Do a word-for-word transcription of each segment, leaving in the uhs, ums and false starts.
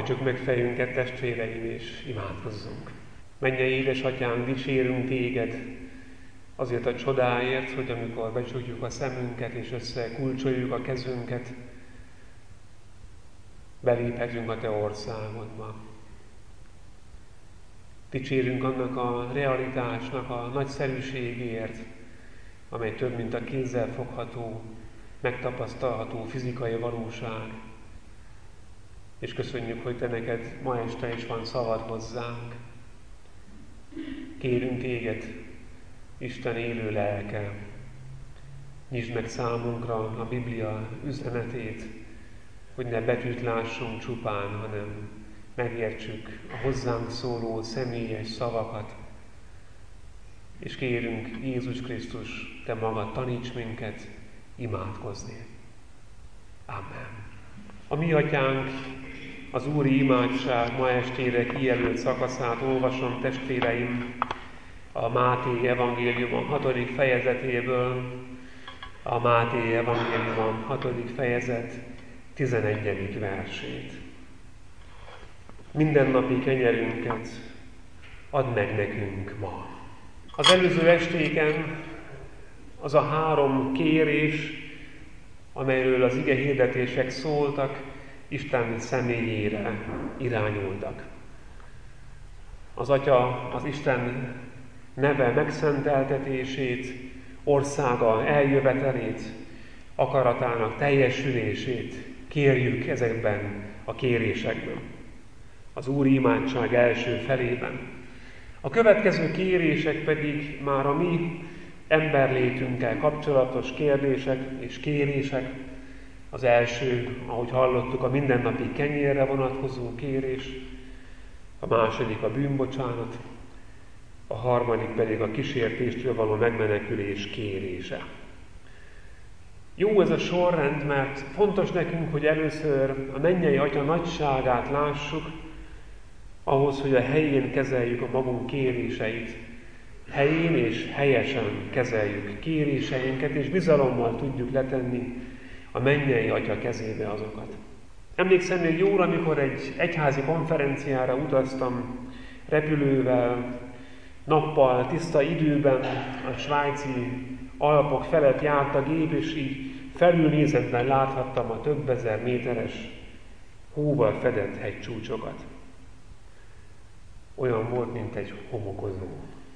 Hajtsuk meg fejünket, testvéreim, és imádkozzunk. Mennyei édesatyánk, dicsérünk téged azért a csodáért, hogy amikor becsukjuk a szemünket és összekulcsoljuk a kezünket, beléphetünk a te országodba. Dicsérünk annak a realitásnak a nagyszerűségért, amely több, mint a kézzel fogható, megtapasztalható fizikai valóság. És köszönjük, hogy te neked ma este is van szavad hozzánk. Kérünk téged, Isten élő lelke, nyisd meg számunkra a Biblia üzenetét, hogy ne betűt lássunk csupán, hanem megértsük a hozzánk szóló személyes szavakat. És kérünk, Jézus Krisztus, te magad taníts minket imádkozni. Amen. A mi atyánk, az Úri imádság ma estére kijelölt szakaszát olvasom, testvéreim, a Máté evangélium hatodik fejezetéből, a Máté evangélium hatodik fejezet tizenegyedik versét. Mindennapi kenyerünket add meg nekünk ma. Az előző estéken az a három kérés, amelyről az ige hirdetések szóltak, Isten személyére irányultak. Az Atya az Isten neve megszenteltetését, országa eljövetelét, akaratának teljesülését kérjük ezekben a kérésekben. Az Úri imádság első felében. A következő kérések pedig már a mi emberlétünkkel kapcsolatos kérdések és kérések. Az első, ahogy hallottuk, a mindennapi kenyérre vonatkozó kérés, a második a bűnbocsánat, a harmadik pedig a kísértéstől való megmenekülés kérése. Jó ez a sorrend, mert fontos nekünk, hogy először a mennyei Atya nagyságát lássuk, ahhoz, hogy a helyén kezeljük a magunk kéréseit, helyén és helyesen kezeljük kéréseinket, és bizalommal tudjuk letenni a mennyei Atya kezébe azokat. Emlékszem még jól, amikor egy egyházi konferenciára utaztam repülővel, nappal, tiszta időben a svájci Alpok felett járt a gép, és így felülnézetben láthattam a több ezer méteres hóval fedett hegycsúcsokat. Olyan volt, mint egy homokozó.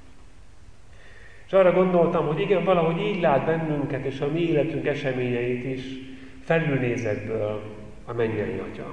És arra gondoltam, hogy igen, valahogy így lát bennünket és a mi életünk eseményeit is felülnézetből a mennyei Atya.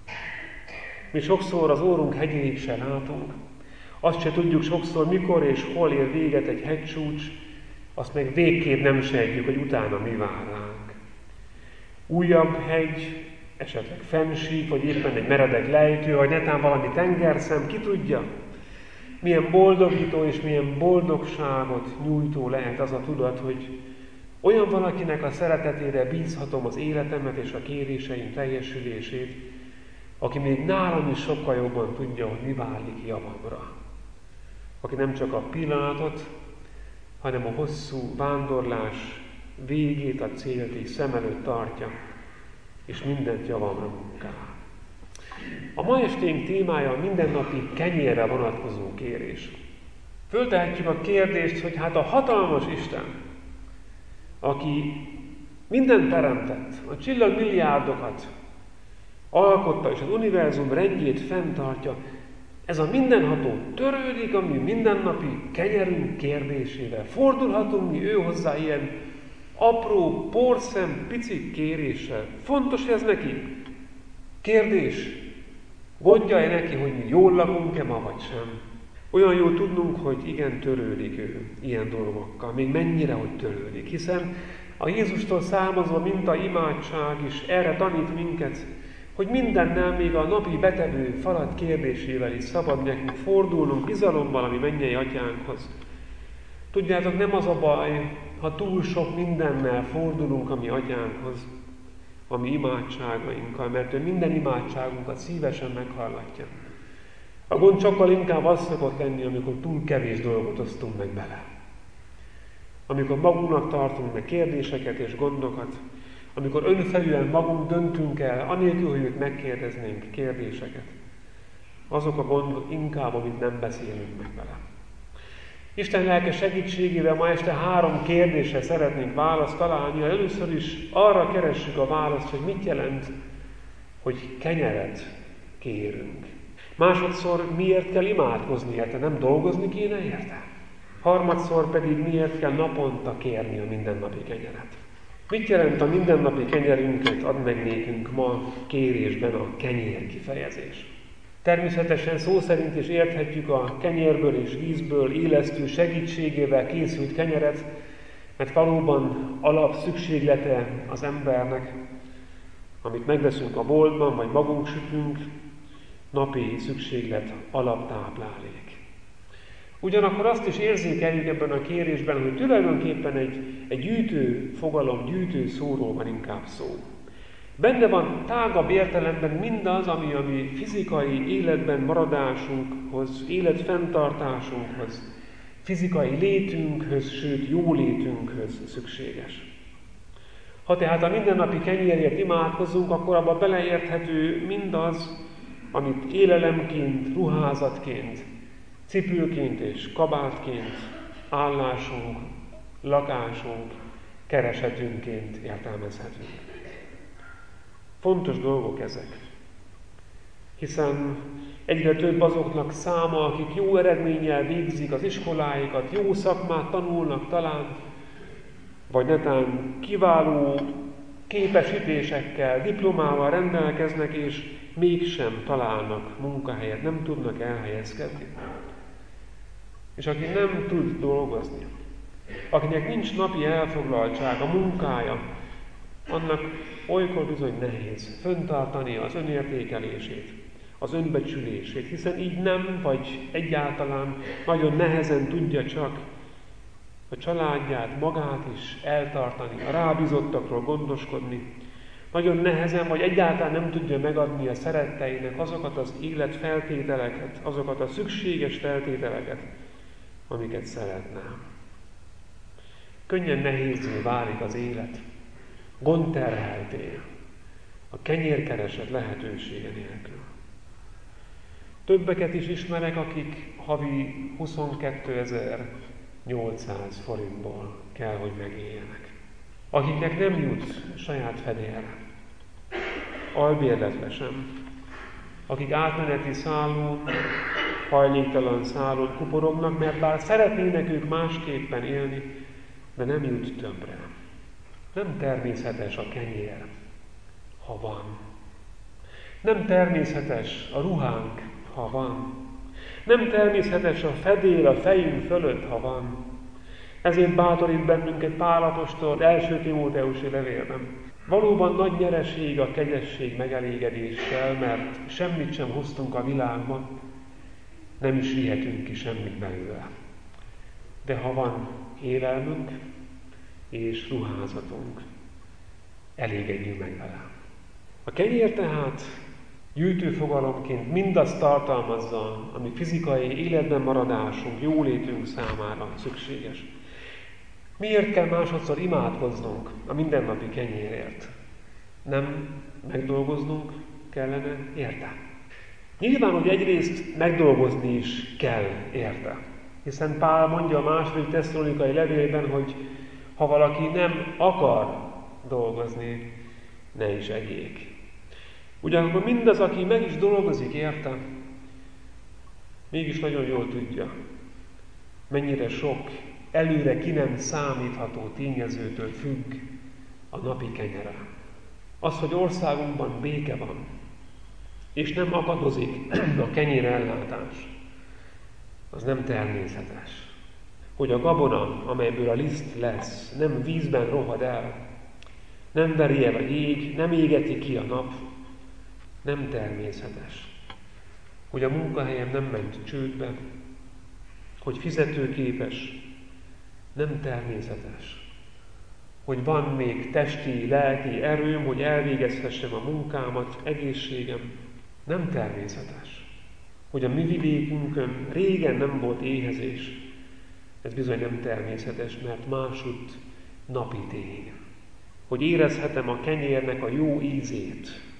Mi sokszor az órunk hegyéig se látunk, azt se tudjuk sokszor, mikor és hol ér véget egy hegycsúcs, azt meg végképp nem sejtjük, hogy utána mi vár ránk. Újabb hegy, esetleg fennsík, vagy éppen egy meredek lejtő, vagy netán valami tengerszem, ki tudja, milyen boldogító és milyen boldogságot nyújtó lehet az a tudat, hogy olyan valakinek a szeretetére bízhatom az életemet és a kéréseim teljesülését, aki még nálam is sokkal jobban tudja, hogy mi válik javamra. Aki nem csak a pillanatot, hanem a hosszú vándorlás végét, a célt is szem előtt tartja, és mindent javamra munkál. A ma esténk témája a mindennapi kenyérre vonatkozó kérés. Föltehetjük a kérdést, hogy hát a hatalmas Isten, aki mindent teremtett, a csillagmilliárdokat alkotta, és az univerzum rendjét fenntartja, ez a mindenható törődik a mi mindennapi kenyerünk kérdésével. Fordulhatunk mi ő hozzá ilyen apró, porszem, pici kéréssel. Fontos ez neki? Kérdés. Gondja-e neki, hogy mi jól lakunk-e ma, vagy sem? Olyan jól tudnunk, hogy igen, törődik ő ilyen dolgokkal. Még mennyire, hogy törődik. Hiszen a Jézustól származó minta imádság is erre tanít minket, hogy mindennel, még a napi betevő falat kérdésével is szabad nekünk fordulnunk bizalommal a mi mennyei Atyánkhoz. Tudjátok, nem az a baj, ha túl sok mindennel fordulunk a mi Atyánkhoz, a mi imádságainkkal, mert ő minden imádságunkat szívesen meghallatja. A gond sokkal inkább az szokott lenni, amikor túl kevés dolgot osztunk meg bele. Amikor magunknak tartunk meg kérdéseket és gondokat, amikor önfelűen magunk döntünk el, anélkül, hogy őt megkérdeznénk kérdéseket. Azok a gondok inkább, amit nem beszélünk meg vele. Isten lelke segítségével ma este három kérdésre szeretnénk választ találni. Először is arra keressük a választ, hogy mit jelent, hogy kenyeret kérünk. Másodszor miért kell imádkozni érte, nem dolgozni kéne érte? Harmadszor pedig miért kell naponta kérni a mindennapi kenyeret. Mit jelent a mindennapi kenyerünket ad meg nékünk ma kérésben a kenyér kifejezés? Természetesen szó szerint is érthetjük a kenyérből és vízből élesztő segítségével készült kenyeret, mert valóban alap szükséglete az embernek, amit megveszünk a boltban, vagy magunk sütünk, napi szükséglet, alaptáplálék. Ugyanakkor azt is érzékeljük ebben a kérésben, hogy tulajdonképpen egy, egy gyűjtő fogalom, gyűjtő szóról van inkább szó. Benne van tágabb értelemben mindaz, ami a mi fizikai életben maradásunkhoz, életfenntartásunkhoz, fizikai létünkhöz, sőt jólétünkhöz szükséges. Ha tehát a mindennapi kenyérért imádkozunk, akkor abba beleérthető mindaz, amit élelemként, ruházatként, cipőként és kabátként, állásunk, lakásunk, keresetünként értelmezhetünk. Fontos dolgok ezek, hiszen egyre több azoknak száma, akik jó eredménnyel végzik az iskoláikat, jó szakmát tanulnak talán, vagy netán kiváló képesítésekkel, diplomával rendelkeznek, és mégsem találnak munkahelyet, nem tudnak elhelyezkedni. És aki nem tud dolgozni, akinek nincs napi elfoglaltság, a munkája, annak olykor bizony nehéz fenntartani az önértékelését, az önbecsülését, hiszen így nem, vagy egyáltalán nagyon nehezen tudja csak a családját, magát is eltartani, a rábízottakról gondoskodni. Nagyon nehezen, vagy egyáltalán nem tudja megadni a szeretteinek azokat az életfeltételeket, azokat a szükséges feltételeket, amiket szeretne. Könnyen nehézé válik az élet, gondterhelté, a kenyérkereset lehetősége nélkül. Többeket is ismerek, akik havi huszonkétezer-nyolcszáz forintból kell, hogy megéljenek. Akiknek nem jut saját fedélre, albérletre sem, akik átmeneti szálon, hajléktalan szálon kuporognak, mert bár szeretnének ők másképpen élni, de nem jut többre. Nem természetes a kenyér, ha van. Nem természetes a ruhánk, ha van. Nem természetes a fedél a fejünk fölött, ha van. Ezért bátorít bennünket Pál apostol első Timóteusi levélben. Valóban nagy nyereség a kegyesség megelégedéssel, mert semmit sem hoztunk a világba, nem is vihetünk ki semmit belőle. De ha van élelmünk és ruházatunk, elégedjünk meg vele. A kenyér tehát gyűjtőfogalomként mindazt tartalmazza, ami fizikai életben maradásunk, jólétünk számára szükséges. Miért kell másodszor imádkoznunk a mindennapi kenyérért? Nem megdolgoznunk kellene érte? Nyilván, hogy egyrészt megdolgozni is kell érte. Hiszen Pál mondja a második tesszalonikai levélben, hogy ha valaki nem akar dolgozni, ne is egyék. Ugyanakkor mindaz, aki meg is dolgozik érte, mégis nagyon jól tudja, mennyire sok előre ki nem számítható tényezőtől függ a napi kenyere. Az, hogy országunkban béke van, és nem akadozik a kenyérellátás, az nem természetes. Hogy a gabona, amelyből a liszt lesz, nem vízben rohad el, nem veri el a jég, nem égeti ki a nap, nem természetes. Hogy a munkahelyem nem ment csődbe, hogy fizetőképes, nem természetes. Hogy van még testi, lelki erőm, hogy elvégezhessem a munkámat, egészségem, nem természetes. Hogy a mi vidékünkön régen nem volt éhezés, ez bizony nem természetes, mert másutt napi tény. Hogy érezhetem a kenyérnek a jó ízét,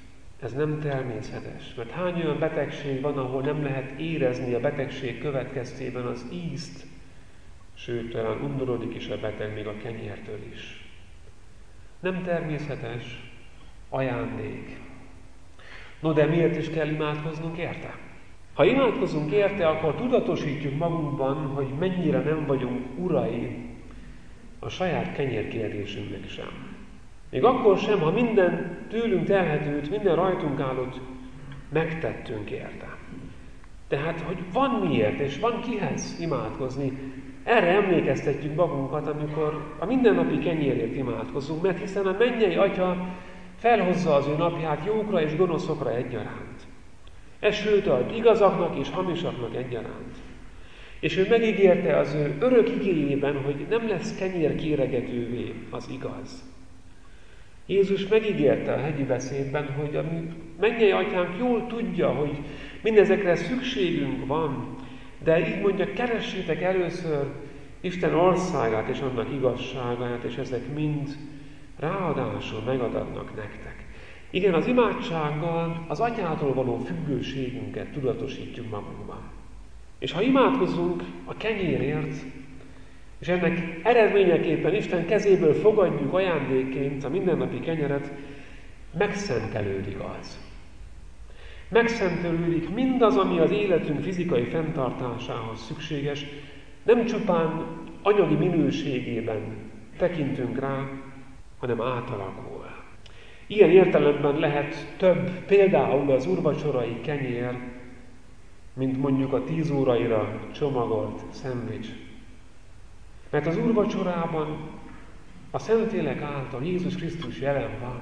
Ez nem természetes, mert hány olyan betegség van, ahol nem lehet érezni a betegség következtében az ízt, sőt, talán undorodik is a beteg még a kenyértől is. Nem természetes ajándék. No, de miért is kell imádkoznunk érte? Ha imádkozunk érte, akkor tudatosítjuk magunkban, hogy mennyire nem vagyunk urai a saját kenyérkérdésünknek sem. Még akkor sem, ha minden tőlünk telhetőt, minden rajtunk állót megtettünk érte. Tehát, hogy van miért, és van kihez imádkozni. Erre emlékeztetjük magunkat, amikor a mindennapi kenyérért imádkozunk, mert hiszen a mennyei Atya felhozza az ő napját jókra és gonoszokra egyaránt. Esőt ad igazaknak és hamisaknak egyaránt. És ő megígérte az ő örök igéjében, hogy nem lesz kenyér kéregetővé az igaz. Jézus megígérte a hegyi beszédben, hogy a mennyei Atyánk jól tudja, hogy mindezekre szükségünk van, de így mondja, keressétek először Isten országát és annak igazságát, és ezek mind ráadásul megadatnak nektek. Igen, az imádsággal az Atyától való függőségünket tudatosítjuk magunkban. És ha imádkozunk a kenyérért, és ennek eredményeképpen Isten kezéből fogadjuk ajándékként a mindennapi kenyeret, megszentelődik az. Megszentelődik mindaz, ami az életünk fizikai fenntartásához szükséges, nem csupán anyagi minőségében tekintünk rá, hanem átalakul. Ilyen értelemben lehet több, például az úrvacsorai kenyér, mint mondjuk a tíz óraira csomagolt szendvics. Mert az úrvacsorában a Szentlélek által Jézus Krisztus jelen van.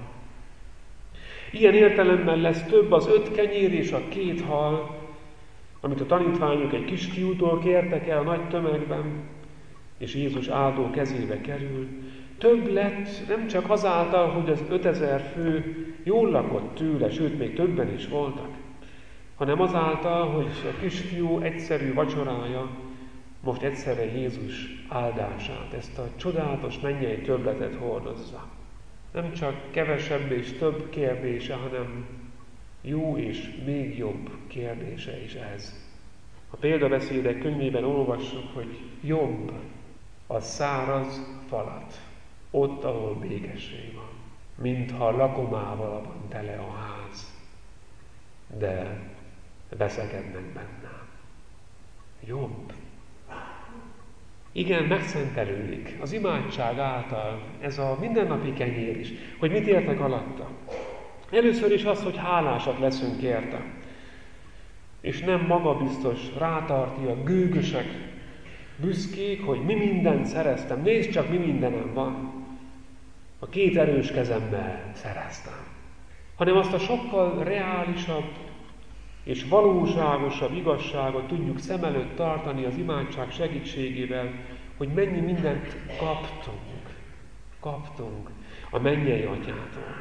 Ilyen értelemben lesz több az öt kenyér és a két hal, amit a tanítványok egy kisfiútól kértek el nagy tömegben, és Jézus áldó kezébe kerül. Több lett nem csak azáltal, hogy az ötezer fő jól lakott tőle, sőt, még többen is voltak, hanem azáltal, hogy a kisfiú egyszerű vacsorája most egyszerre Jézus áldását, ezt a csodálatos mennyei többletet hordozza. Nem csak kevesebb és több kérdése, hanem jó és még jobb kérdése is ez. A példabeszédek könyvében olvassuk, hogy jobb a száraz falat, ott, ahol békesség van, mintha lakomával van tele a ház, de veszekednek benne. Jobb. Igen, megszentelődik az imádság által ez a mindennapi kenyér is. Hogy mit értek alatta? Először is az, hogy hálásak leszünk érte. És nem magabiztos, rátartia, gőgösek, büszkék, hogy mi mindent szereztem. Nézd csak, mi mindenem van. A két erős kezemmel szereztem. Hanem azt a sokkal reálisabb és valóságosabb igazságot tudjuk szem előtt tartani az imádság segítségével, hogy mennyi mindent kaptunk, kaptunk a mennyei Atyától.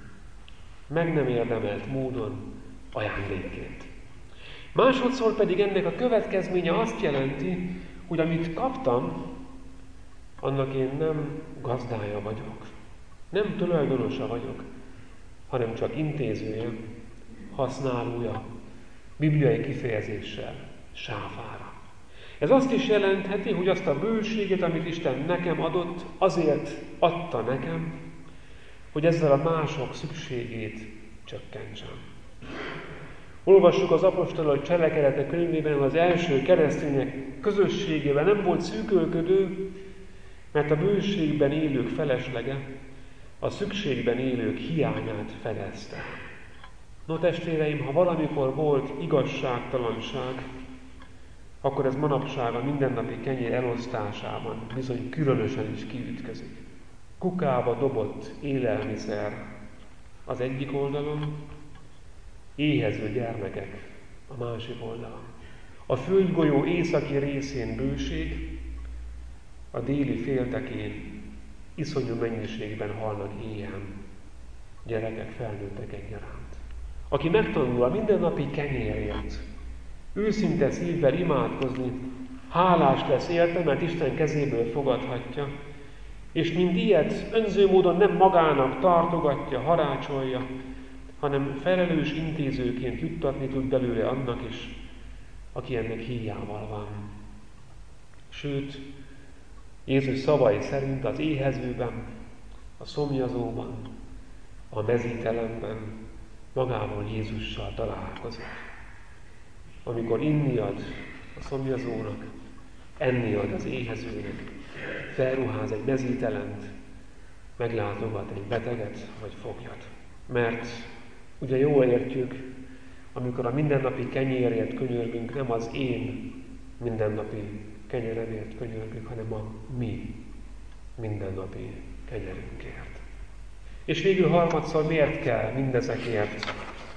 Meg nem érdemelt módon ajándékként. Másodszor pedig ennek a következménye azt jelenti, hogy amit kaptam, annak én nem gazdája vagyok, nem tulajdonosa vagyok, hanem csak intézője, használója, bibliai kifejezéssel, sáfára. Ez azt is jelentheti, hogy azt a bőséget, amit Isten nekem adott, azért adta nekem, hogy ezzel a mások szükségét csökkentsem. Olvassuk az apostolok cselekedetek könyvében, az első keresztények közösségében nem volt szűkölködő, mert a bőségben élők feleslege a szükségben élők hiányát fedezte. No, testvéreim, ha valamikor volt igazságtalanság, akkor ez manapság a mindennapi kenyér elosztásában bizony különösen is kiütközik. Kukába dobott élelmiszer az egyik oldalon, éhező gyermekek a másik oldalon. A földgolyó északi részén bőség, a déli féltekén iszonyú mennyiségben halnak éhen gyerekek, felnőttek egyaránt. Aki megtanul a mindennapi kenyérért, őszinte szívvel imádkozni, hálás lesz érte, mert Isten kezéből fogadhatja, és mint ilyet önző módon nem magának tartogatja, harácsolja, hanem felelős intézőként juttatni tud belőle annak is, aki ennek híjával van. Sőt, Jézus szavai szerint az éhezőben, a szomjazóban, a mezítelenben magával Jézussal találkozik. Amikor inni ad a szomjazónak, enni ad az éhezőnek, felruház egy mezítelent, meglátogat egy beteget vagy foglyat. Mert ugye jól értjük, amikor a mindennapi kenyérért könyörgünk, nem az én mindennapi kenyeremért könyörgünk, hanem a mi mindennapi kenyerünkért. És végül harmadszor miért kell mindezekért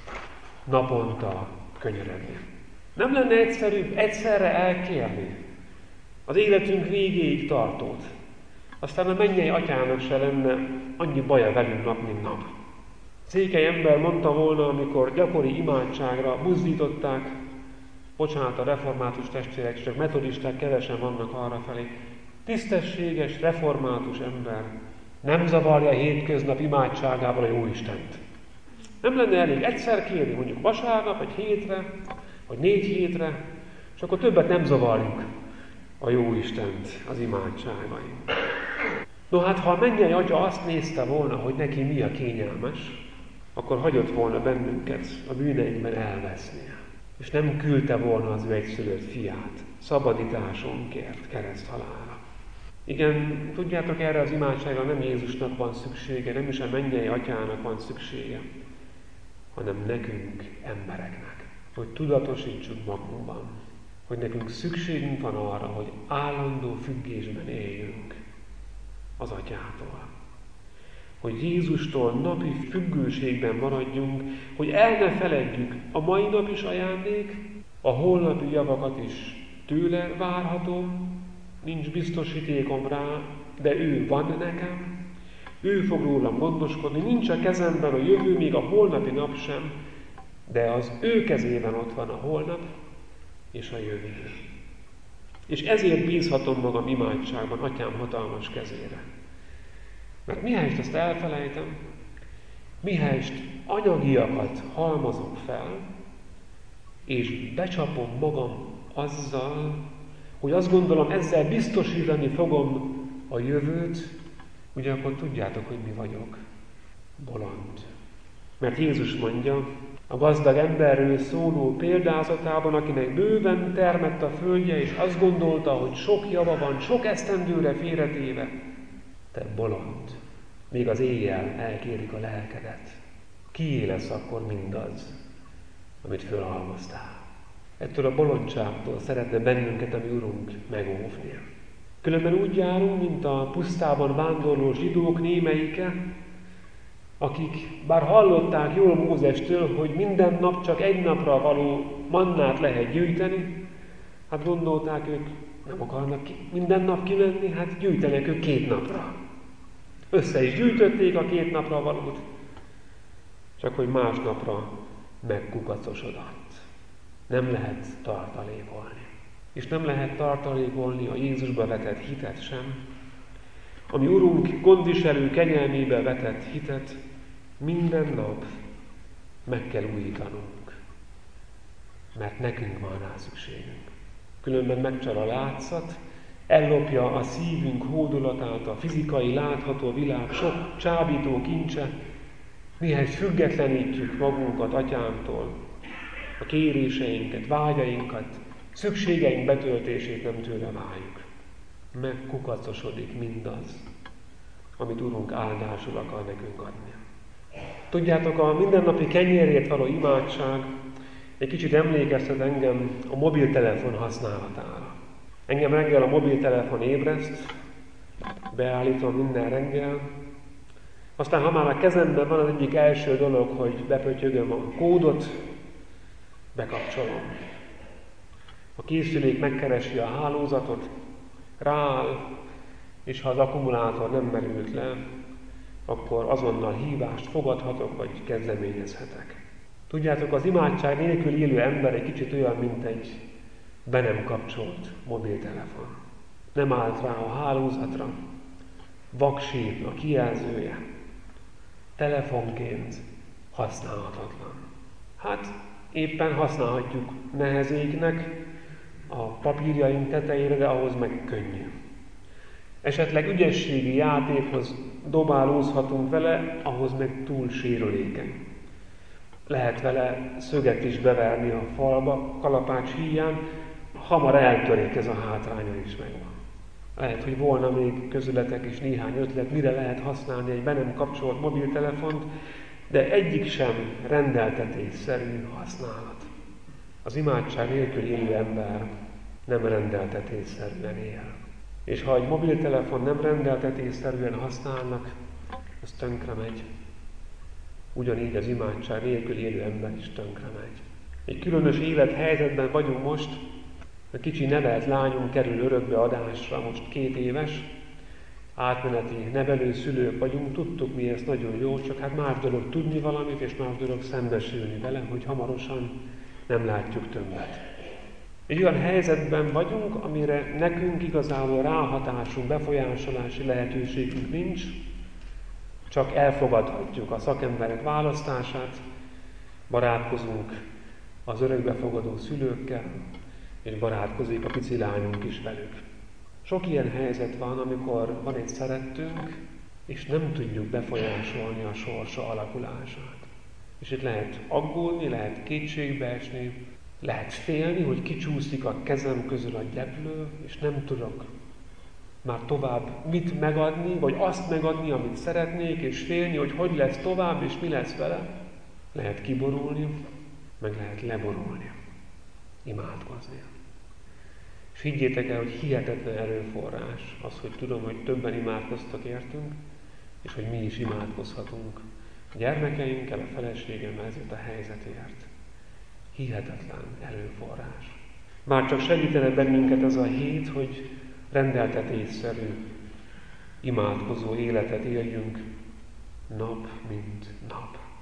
naponta könyörögni? Nem lenne egyszerűbb egyszerre elkérni az életünk végéig tartót? Aztán a mennyei atyának se lenne annyi baja velünk nap, mint nap. Székely ember mondta volna, amikor gyakori imádságra buzdították, bocsánat, a református testvérek, csak metodisták kevesen vannak arra felé, tisztességes, református ember nem zavarja a hétköznap imádságával a Jóistent. Nem lenne elég egyszer kérni, mondjuk vasárnap, egy hétre, vagy négy hétre, és akkor többet nem zavarjuk a Jóistent az imádságaink. No hát, ha a mennyei atya azt nézte volna, hogy neki mi a kényelmes, akkor hagyott volna bennünket a bűneinkben elvesznie. És nem küldte volna az ő egyszülött fiát szabadításunkért kereszthalálra. Igen, tudjátok, erre az imádságra nem Jézusnak van szüksége, nem is a mennyei atyának van szüksége, hanem nekünk, embereknek, hogy tudatosítsuk magunkban, hogy nekünk szükségünk van arra, hogy állandó függésben éljünk az atyától. Hogy Jézustól napi függőségben maradjunk, hogy el ne feledjük a mai nap is ajándék, a holnapi javakat is tőle várhatom, nincs biztosítékom rá, de ő van nekem, ő fog rólam gondoskodni, nincs a kezemben a jövő, még a holnapi nap sem, de az ő kezében ott van a holnap és a jövő. És ezért bízhatom magam imádságban atyám hatalmas kezére. Mert mihelyest ezt elfelejtem, mihelyest anyagiakat halmozok fel, és becsapom magam azzal, hogy azt gondolom, ezzel biztosítani fogom a jövőt, ugye akkor tudjátok, hogy mi vagyok. Bolond. Mert Jézus mondja, a gazdag emberről szóló példázatában, akinek bőven termett a földje, és azt gondolta, hogy sok java van, sok esztendőre félretéve, te bolond, még az éjjel elkérik a lelkedet. Kié lesz akkor mindaz, amit fölhalmoztál? Ettől a bolondságtól szeretne bennünket a mi Urunk megóvni. Különben úgy járunk, mint a pusztában vándorló zsidók némelyike, akik bár hallották jól Mózestől, hogy minden nap csak egy napra való mannát lehet gyűjteni, hát gondolták ők, nem akarnak ki, minden nap kimenni, hát gyűjtenek ők két napra. Össze is gyűjtötték a két napra valót, csak hogy másnapra megkukacosodott. Nem lehet tartalékolni. És nem lehet tartalékolni a Jézusba vetett hitet sem. A mi Urunk gondviselő kegyelmébe vetett hitet minden nap meg kell újítanunk, mert nekünk van rá szükségünk. Különben megcsal a látszat, ellopja a szívünk hódolatát, a fizikai látható világ sok csábító kincse, mihelyest függetlenítjük magunkat atyánktól, a kéréseinket, vágyainkat, szükségeink betöltését nem tőle várjuk. Megkukacosodik mindaz, amit Urunk áldásul akar nekünk adni. Tudjátok, a mindennapi kenyérért való imádság egy kicsit emlékeztet engem a mobiltelefon használatára. Engem reggel a mobiltelefon ébreszt, beállítom minden reggel, aztán ha már a kezemben van az egyik első dolog, hogy bepötyögöm a kódot, bekapcsolom. A készülék megkeresi a hálózatot, rááll, és ha az akkumulátor nem merült le, akkor azonnal hívást fogadhatok, vagy kezdeményezhetek. Tudjátok, az imádság nélkül élő ember egy kicsit olyan, mint egy be nem kapcsolt mobiltelefon. Nem állt rá a hálózatra, vaksít a kijelzője. Telefonként használhatatlan. Hát éppen használhatjuk nehezéknek a papírjaink tetejére, de ahhoz meg könnyű. Esetleg ügyességi játékhoz dobálózhatunk vele, ahhoz meg túl sérülékeny. Lehet vele szöget is beverni a falba, kalapács híján, hamar eltörik, ez a hátránya is megvan. Lehet, hogy volna még közületek is néhány ötlet, mire lehet használni egy be nem kapcsolt mobiltelefont, de egyik sem rendeltetésszerű használat. Az imádság nélkül élő ember nem rendeltetésszerűen él. És ha egy mobiltelefon nem rendeltetésszerűen használnak, az tönkre megy. Ugyanígy az imádság nélkül élő ember is tönkre megy. Egy különös élethelyzetben vagyunk most, a kicsi nevelt lányunk kerül örökbeadásra, most két éves, átmeneti nevelőszülők vagyunk, tudtuk mi ezt nagyon jól, csak hát más dolog tudni valamit, és más dolog szembesülni vele, hogy hamarosan nem látjuk többet. Egy olyan helyzetben vagyunk, amire nekünk igazából ráhatásunk, befolyásolási lehetőségünk nincs, csak elfogadhatjuk a szakemberek választását, barátkozunk az örökbefogadó szülőkkel, és barátkozik a pici lányunk is velük. Sok ilyen helyzet van, amikor van egy szerettünk, és nem tudjuk befolyásolni a sorsa alakulását. És itt lehet aggódni, lehet kétségbe esni, lehet félni, hogy kicsúszik a kezem közül a gyeplő, és nem tudok már tovább mit megadni, vagy azt megadni, amit szeretnék, és félni, hogy hogy lesz tovább, és mi lesz vele. Lehet kiborulni, meg lehet leborulni, imádkozni. És higgyétek el, hogy hihetetlen erőforrás az, hogy tudom, hogy többen imádkoztak értünk, és hogy mi is imádkozhatunk a gyermekeinkkel, a feleségemmel ezért a helyzetért. Hihetetlen erőforrás. Már csak segítene bennünket ez a hét, hogy rendeltetésszerű, imádkozó életet éljünk nap mint nap.